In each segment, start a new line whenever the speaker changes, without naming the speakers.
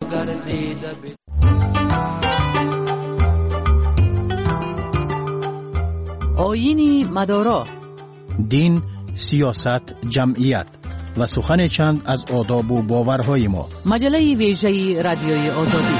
گردیده.
آیین مدارا،
دین، سیاست، جمعیت و سخن چند از آداب و باورهای ما.
مجله ویژه رادیوی آزادی.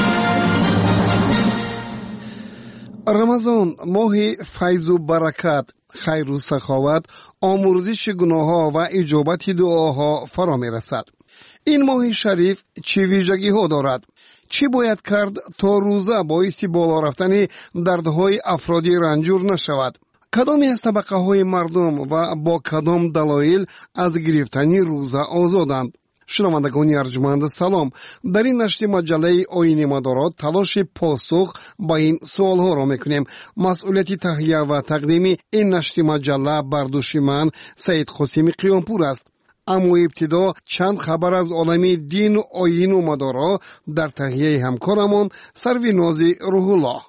رمضان ماه فیض و برکت، خیر و سخاوت، آمرزش گناه‌ها و اجابت دعاها فرا می‌رسد. این ماه شریف چه ویژگی‌ها دارد؟ چی باید کرد تا روزه باعث بالا رفتن دردهای افرادی رنجور نشود؟ کدامی از طبقه‌های مردم و با کدام دلایل از گرفتن روزه آزادند؟ شنوندگان ارجمند سلام. در این نشر مجله آیین مدارات تلاش پاسخ با این سوالها را میکنیم. مسئولیت تهیه و تقدیم این نشر مجله بر دوش من سید قاسم قیامپور است. اما ابتدا چند خبر از عالم دین و آیین و مدارا در تهیه همکارمان سرویناز روح الله.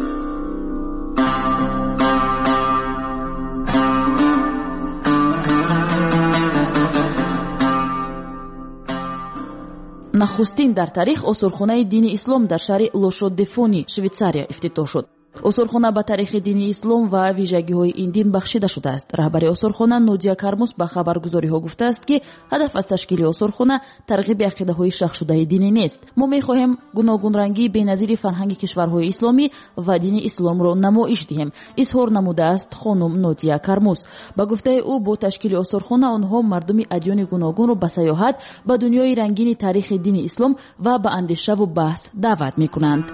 нахустин дар таърих осурхонаи дини ислом дар шаҳри лошо-де-фони, швейтсария ифтитоҳ шуд. осурхона ба таърихи дини ислом ва вижагиҳои ин дин бахшида шудааст. раҳбари осурхона Нодия Кармус ба хабаргузориҳо гуфтааст ки ҳадаф аз ташкили осурхона тарғиби ақидаҳои шахшудаи динӣ нест. мо мехоҳем гуногунрангии беназири фарҳанги кишварҳои исломӣ ва дини исломро намоиш диҳем, изҳор намудааст хонум Нодия Кармус. ба гуфтаи ӯ бо ташкили осурхона онҳо мардуми адёни гуногунро ба саёҳат ба дунёи рангини таърихи дини ислом ва ба андешаву баҳс даъват мекунанд.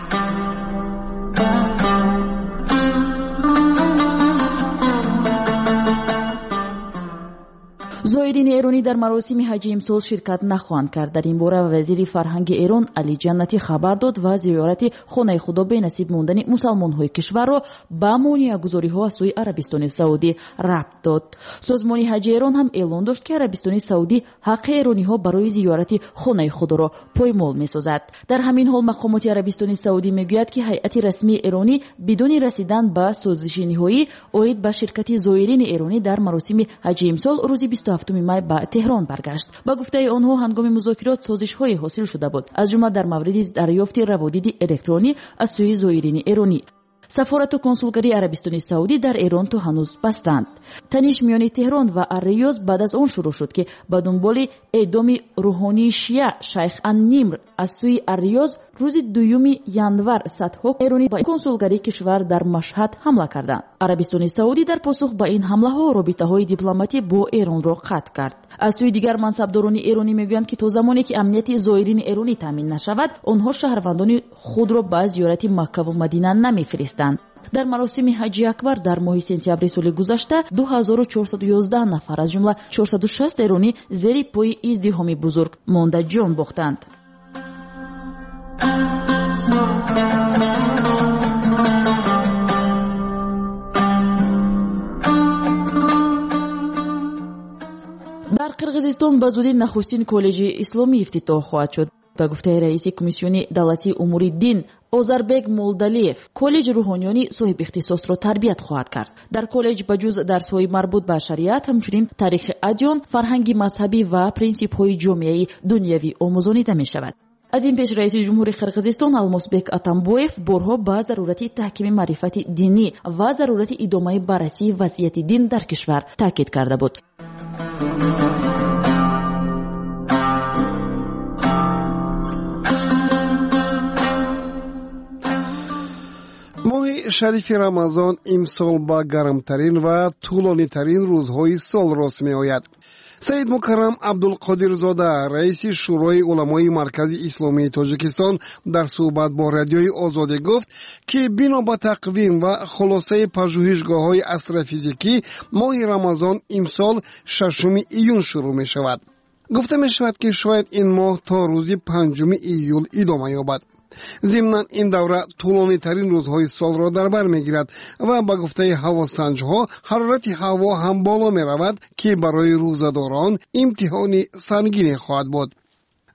зоирини эронӣ дар маросими ҳаҷи имсол ширкат нахоҳанд кард. дар ин бора вазири фарҳанги Эрон Али Ҷаннатӣ хабар дод ва зиёрати хонаи худо бенасиб мондани мусалмонҳои кишварро ба монеагузориҳо аз сӯи Арабистони Саудӣ рабт дод. созмони ҳаҷи Эрон ҳам эълон дошт ки Арабистони Саудӣ ҳаққи эрониҳо барои зиёрати хонаи худоро поймол месозад. дар ҳамин ҳол мақомоти Арабистони Саудӣ мегӯяд ки ҳайати расмии эронӣ бидуни расидан ба созиши ниҳоӣ оид ба ширкати зоирини эронӣ дар маросими ҳаҷи имсол рӯзи 27 май ба Теҳрон баргашт. ба гуфтаи онҳо ҳангоми музокирот созишҳое ҳосил шуда буд, аз ҷумла дар мавриди дарёфти раводиди электронӣ аз сӯи зоирини эронӣ. сафорату консулгарии Арабистони Саудӣ дар Эрон то ҳанӯз бастанд. таниш миёни Теҳрон ва Ар-Риёз баъд аз он шурӯъ шуд ки ба дунболи эъдоми рӯҳонии шиа Шайх Ан-Нимр аз сӯи Ар-Риёз рӯзи 2 январ садҳо эронӣ ба консулгарии кишвар дар Машҳад ҳамла карданд. Арабистони Саудӣ дар посух ба ин ҳамлаҳо робитаҳои дипломатӣ бо Эронро қатъ кард. аз сӯи дигар мансабдорони эронӣ мегӯянд ки то замоне ки амнияти зоирини эронӣ таъмин нашавад, онҳо шаҳрвандони худро ба зиёрати Маккаву Мадина намефиристанд. дар маросими ҳаҷи акбар дар моҳи сентябри соли гузашта 2411 нафар аз ҷумла 460 эронӣ зери пои издиҳоми бузург монда ҷон бохтанд. дар қирғизистон ба зудӣ нахустин коллеҷи исломӣ ифтитоҳ хоҳад шуд. ба гуфтаи раиси комиссиони давлатии умури дин Озарбек Молдалиев, коллеҷи рӯҳониёнӣ соҳибихтисосро тарбият хоҳад кард. дар коллеҷ ба ҷуз дарсҳои марбут ба шариат, ҳамчунин таърихи адён, фарҳанги мазҳабӣ ва принсипҳои ҷомеаи дунявӣ омӯзонида мешавад. аз ин пеш раиси ҷумҳури Қирғизистон Алмосбек Атамбоев борҳо ба зарурати таҳкими маърифати динӣ ва зарурати идомаи баррасии вазъияти дин дар кишвар таъкид карда буд.
моҳи шарифи Рамазон имсол ба гармтарин ва тӯлонитарин рӯзҳои сол рост меояд. Саид Мукаррам Абдулқодирзода, раиси шӯрои уламои Маркази Исломии Тоҷикистон, дар суҳбат бо радиои Озодӣ гуфт, ки бино ба тақвим ва хулосаи пажӯҳишгоҳҳои астрофизикӣ моҳи Рамазон имсол 6 июн шурӯъ мешавад. гуфта мешавад, ки шояд ин моҳ то рӯзи 5 июл идома ёбад. зимнан ин давра тӯлонитарин рӯзҳои солро дар бар мегирад ва ба гуфтаи ҳавосанҷҳо ҳарорати ҳаво ҳам боло меравад, ки барои рӯзадорон имтиҳони сангине хоҳад буд.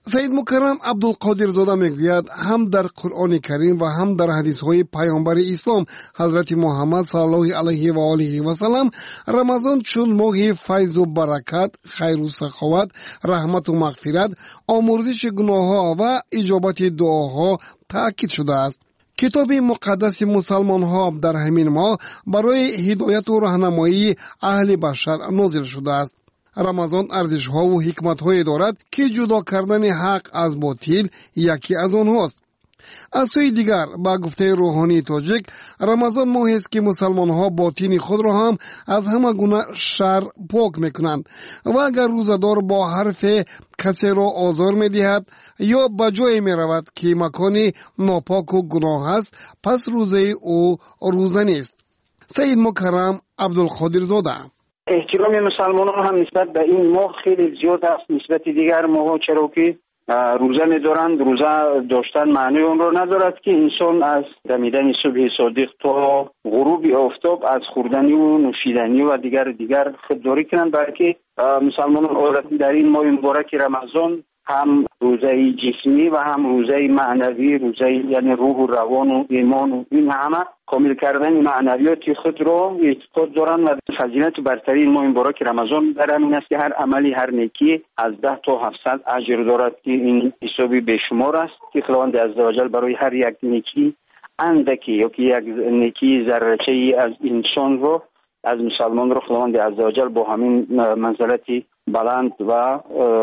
سید مکرم عبدالقادرزاده میگوید هم در قرآن کریم و هم در حدیث‌های پیامبر اسلام حضرت محمد صلی الله علیه و آله و سلم رمضان چون ماه فیض و برکت، خیر و سخاوت، رحمت و مغفرت، آمرزش گناه‌ها و اجابت دعاها تأکید شده است. کتاب مقدس مسلمان ها در همین ماه برای هدایت و راهنمایی اهل بشر نازل شده است. رمضان ارزش ها و حکمت های دارد که جدا کردن حق از باطل یکی از آنهاست. از سوی دیگر با گفته روحانی تاجیک رمضان ماهی است که مسلمان ها باطن خود را هم از همه گونه شر پاک میکنند و اگر روزدار با حرف کسی را آزار میدهد یا به جایی میرود که مکانی ناپاک و گناه است پس روزه او روزه نیست. سید مکرم عبدالقادرزاده:
احترام مسلمانان هم نسبت به این ماه خیلی زیاد است نسبت دیگر ماه، چرا که روزه می‌دارند. روزه داشتن معنی اون رو ندارد که انسان از دمیدن صبح صادق تا غروب آفتاب از خوردنی و نوشیدنی و دیگر خودداری کنند، بلکه مسلمانان عادت در این ماه مبارک رمضان هم روزه جسمی و هم روزه معنوی، روزه یعنی روح و روان و ایمان و این همه کامل کردن معنویات خود را اعتقاد دارند و فضیلت برتری ماه مبارک رمضان در همین است که هر عملی، هر نیکی از 10 تا 700 اجر دارد که این حسابی بیشمار است که خداوند عزوجل برای هر یک نیکی اندکی یا که یک نیکی ذره‌ای از انسان رو، از مسلمان رو خداوند عزوجل با همین منزلتی بلند و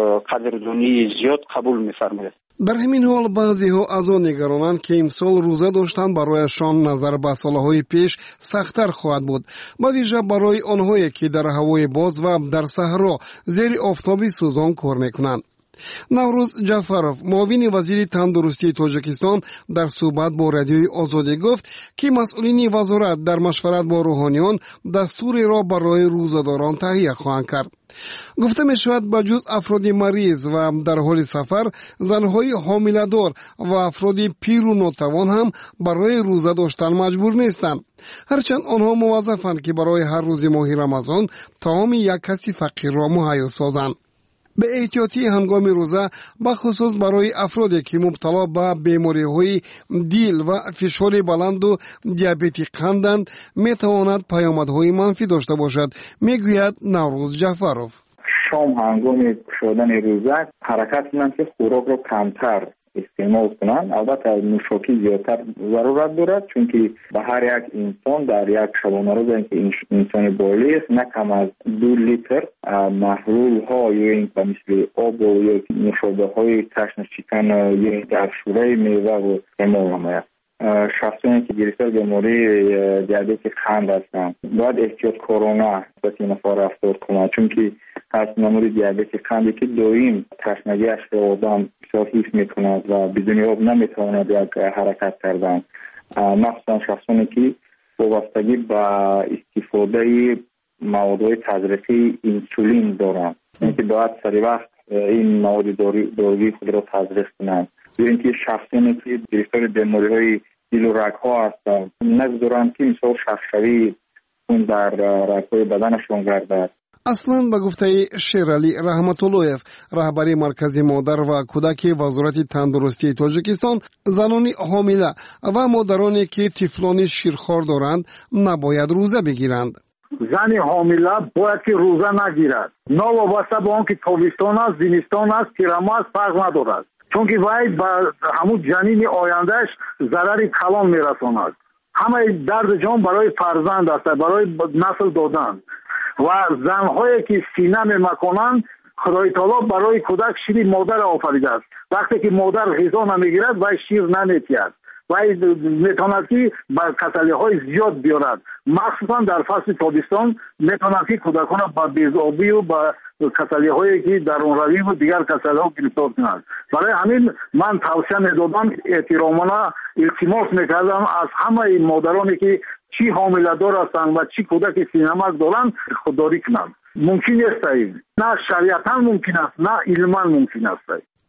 قدردانی زیاد قبول می‌فرماید.
در همین حال بعضی ها از آن نگرانند که امسال روزه داشتن برایشان نظر به سالهای پیش سخت‌تر خواهد بود، به ویژه برای آنهایی که در هوای باز و در صحرا زیر آفتاب سوزان کار میکنند. نوروز جعفرов معاون وزیر تندرستی تاجیکستان در صحبت با رادیوی آزادی گفت که مسئولین وزارت در مشورت با روحانیان دستوری را برای روزه‌داران تهیه خواهند کرد. گفته می شود بجز افراد مریض و در حال سفر، زنهای حامله‌دار و افراد پیر و ناتوان هم برای روزه داشتن مجبور نیستند، هرچند آنها موظفند که برای هر روز ماه رمضان طعام یک کسی فقیر را مهیا سازند. به احتیاطی هنگام روزه بخصوص برای افرادی که مبتلا به بیماری‌های دل و فشار بلند و دیابت قندند میتواند پیامدهای منفی داشته باشد، میگوید نوروز جعفرov.
شام هنگام شدن روزه حرکت کنند که خوراک را کمتر استعمال کنند. البته نوشاکی زیادتر ضرورت دارد، چون که به هر یک انسان در یک شبانه روز که انسان بالغ نه کم از 2 لیتر محلول ها یا این مثل آب و یا نوشابه های تشن شکن یا گرشوره میوه و استعمال نماید. شخصانی که گرفتار بیماری دیابت قند هستند باید احتیاطکارانه به این افراد رفتار کنند، چون که از نمود دیابت قندی که دائم تشنگی‌اش را آدم بسیار حفظ می‌کند و بدون آب نمی‌تواند یک حرکت کردن، مخصوصا شخصانی که وابستگی به استفاده موادهای تزریقی انسولین دارند، اینکه باید سری وقت این مواد دارویی خود را تزریق کنند. یا اینکه شخصانی که گرفتار بیماری‌های دل و رگ‌ها هستند نگذارند که مثلا شخشوی خون در رگ‌های بدنشان گردد.
اصلا به گفته شیرعلی رحمت‌اللهیف، رهبری مرکز مادر و کودک وزارت تندرستی تاجیکستان، زنان حامله و مادرانی که طفلان شیرخوار دارند نباید روزه بگیرند.
زن حامله باید که روزه نگیرد، نوابسته به آن که تابستان است، زمستان است، تیرما است، فرق ندارد، چون که وای به همون جنین آیندهش ضرر کلان میرساند. همه درد جان برای فرزند است، برای نسل دادن. و زنهایی که سینه میکنند خدای تعالی برای کودک شیر مادر آفریده است. وقتی که مادر غذا نمیگیرد و شیر نمیتید و میتواند که به کسلی‌های زیاد بیارد، مخصوصا در فصل تابستان میتواند که کودکان به بیضابی و به کسلی‌هایی که درون‌روی و دیگر کسلی‌ها گرفتار کنند. برای همین من توصیه میدادم، احترامانه التماس میکردم از همه مادرانی که چی حامله دار هستند و چی کودک سینه‌مک دارند خودداری کنند. ممکن است نه شریعتاً ممکن است، نه علماً ممکن است.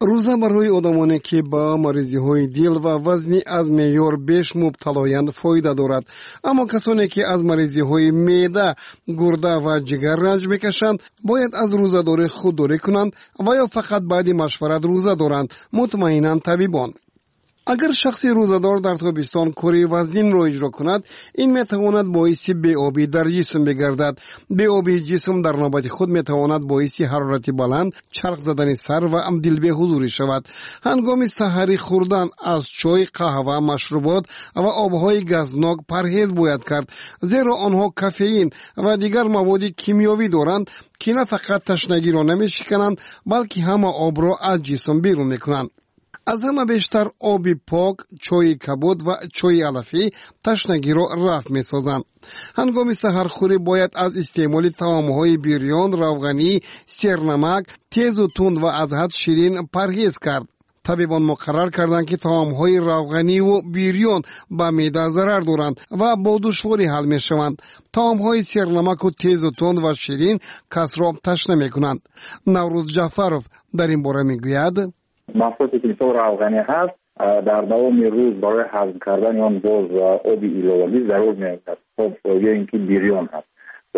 рӯза барои одамоне ки ба маризиҳои дил ва вазни аз меъёр беш мубталоянд фоида дорад, аммо касоне ки аз маризиҳои меъда, гурда ва ҷигар ранҷ мекашанд, бояд аз рӯзадорӣ худдорӣ кунанд ва ё фақат баъди машварат рӯза доранд, мутмаинанд табибон. агар шахси рӯзадор дар тобистон кори вазнинро иҷро кунад, ин метавонад боиси беобӣ дар ҷисм бигардад. беобии ҷисм дар навбати худ метавонад боиси ҳарорати баланд, чарх задани сар ва дилбеҳузурӣ шавад. ҳангоми саҳарӣ хӯрдан аз чой, қаҳва, машрубот ва обҳои газнок парҳез бояд кард, зеро онҳо кафеин ва дигар маводи кимиёвӣ доранд, ки на фақат ташнагиро намешикананд, балки ҳама обро аз ҷисм берун мекунанд. аз ҳама бештар оби пок, чойи кабуд ва чойи алафӣ ташнагиро рафъ месозанд. ҳангоми саҳархӯрӣ бояд аз истеъмоли таомҳои бирён, равғанӣ, сернамак, тезу тунд ва аз ҳад ширин парҳез кард. табибон муқаррар карданд, ки таомҳои равғаниву бирён ба меъда зарар доранд ва бо душворӣ ҳал мешаванд. таомҳои сернамаку тезу тунд ва ширин касро ташна мекунанд. наврӯз ҷаъфаров дар ин бора мегӯяд:
محصولی که تو روغنی هست در دوام روز برای هضم کردن آن باز آب ایلاوی ضرور می‌افتد. خب یا اینکه بیریون هست و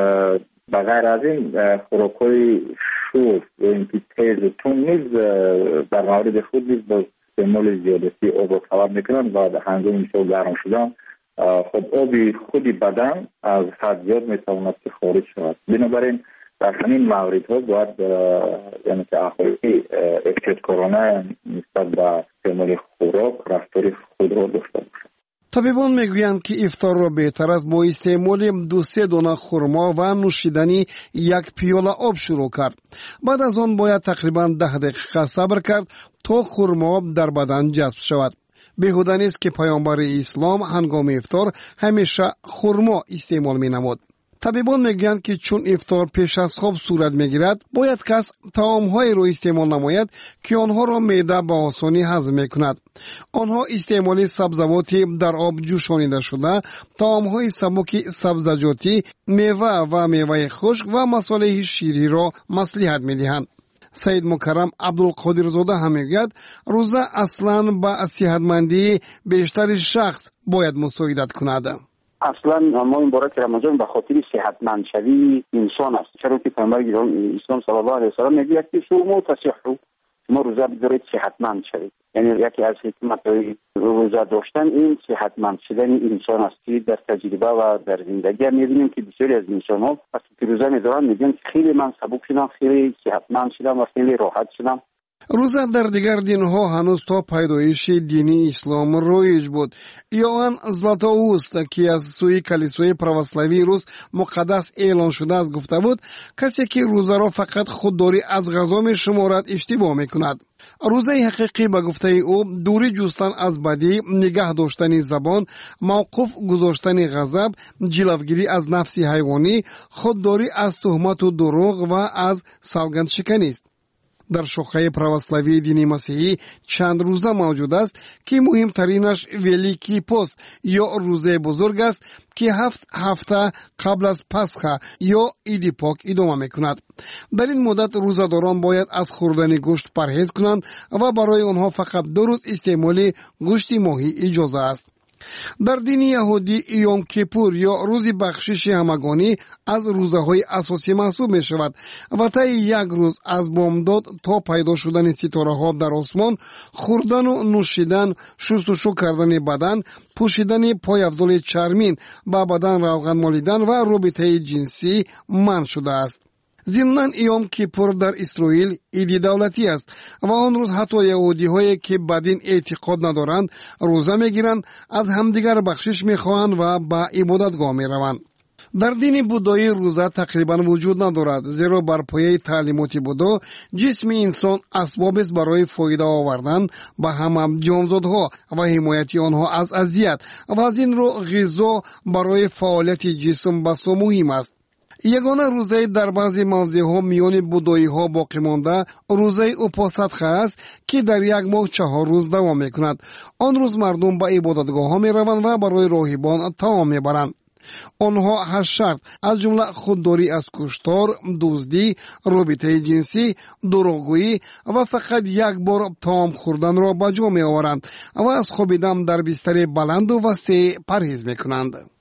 بغیر از این خوراک‌های شور یا اینکه تیز و تون نیز در مورد خود نیز باز استعمال زیادتی آب را طلب می‌کنند و هنگام مثل گرم شدن خب آب خودی بدن از حد زیاد می‌تواند که خارج شود. بنابراین در همین موردها باید یعنی که اخلاقی احتیاطکارانه نسبت به استعمال خوراک رفتار خود را داشته باشد.
табибон мегӯянд, ки ифторро беҳтар аст бо истеъмоли 2-3 дона хурмо ва нӯшидани 1 пиёла об шурӯъ кард. баъд аз он бояд тақрибан 10 дақиқа сабр кард то хурмо дар бадан ҷазб шавад. беҳуда нест, ки паёмбари ислом ҳангоми ифтор ҳамеша хурмо истеъмол менамуд. табибон мегӯянд, ки чун ифтор пеш аз хоб сурат мегирад, бояд кас таомҳоеро истеъмол намояд, ки онҳоро меъда ба осонӣ ҳазм мекунад. онҳо истеъмоли сабзавоти дар об ҷӯшонидашуда, таомҳои сабуки сабзаҷотӣ, мева ва меваи хушк ва масолеҳи шириро маслиҳат медиҳанд. саид мукаррам абдулқодирзода ҳам мегӯяд, рӯза аслан ба сиҳатмандии бештари шахс бояд мусоидат кунад.
اصلا ما این باره که رمضان به خاطر صحتمندشوی انسان است، چرا که پیامبر اسلام صلی الله علیه و سلم میگوید که صوموا تصحوا، شما روزه بدارید صحتمند شوید. یعنی یکی از حکمت‌های روزه داشتن این صحتمند شدن انسان است که در تجربه و در زندگی می‌بینیم که بسیاری از انسان‌ها وقتی که روزه می‌دارن میگن خیلی من سبک شدم، خیلی صحتمند شدم و خیلی راحت شدم.
рӯза дар дигар динҳо ҳанӯз то пайдоиши дини ислом роиҷ буд. иоанн златоуст, ки аз сӯи калисои православии рус муқаддас эълон шудааст, гуфта буд, касе ки рӯзаро фақат худдорӣ аз ғазо мешуморад, иштибоҳ мекунад. рӯзаи ҳақиқӣ ба гуфтаи ӯ дурӣ ҷустан аз бадӣ, нигаҳ доштани забон, мавқуф гузоштани ғазаб, ҷилавгирӣ аз нафси ҳайвонӣ, худдорӣ аз тӯҳмату дурӯғ ва аз савгандшиканист. дар шохаи православии дини масеҳӣ чанд рӯза мавҷуд аст, ки муҳимтаринаш великий пост ё рӯзаи бузург аст, ки 7 ҳафта қабл аз пасха ё иди пок идома мекунад. дар ин муддат рӯзадорон бояд аз хӯрдани гӯшт парҳез кунанд ва барои онҳо фақат 2 рӯз истеъмоли гӯшти моҳӣ иҷоза аст. дар дини яҳудӣ йом кипур ё рӯзи бахшиши ҳамагонӣ аз рӯзаҳои асосӣ маҳсуб мешавад ва таи 1 рӯз аз бомдод то пайдо шудани ситораҳо дар осмон хӯрдану нӯшидан, шустушӯ кардани бадан, пӯшидани пойафзоли чармин, ба бадан равған молидан ва робитаи ҷинсӣ манъ шудааст. зимнан йом кипур дар исроил иди давлатӣ аст ва он рӯз ҳатто яҳудиҳое ки ба дин эътиқод надоранд рӯза мегиранд, аз ҳамдигар бахшиш мехоҳанд ва ба ибодатгоҳ мераванд. дар дини будоӣ рӯза тақрибан вуҷуд надорад, зеро бар пояи таълимоти будо ҷисми инсон асбобест барои фоида овардан ба ҳама ҷонзодҳо ва ҳимояти онҳо аз азият ва аз ин рӯ ғизо барои фаъолияти ҷисм басо муҳим аст. ягона рӯзаи дар баъзе мавзеъҳо миёни будоиҳо боқӣ монда рӯзаи упосатха аст, ки дар 1 моҳ 4 рӯз давом мекунад. он рӯз мардум ба ибодатгоҳҳо мераванд ва барои роҳибон таом мебаранд. онҳо 8 шарт аз ҷумла худдорӣ аз куштор, дуздӣ, робитаи ҷинсӣ, дурӯғгӯӣ ва фақат як бор таом хӯрданро ба ҷо меоваранд ва аз хобидан дар бистари баланду васеъ парҳез мекунанд.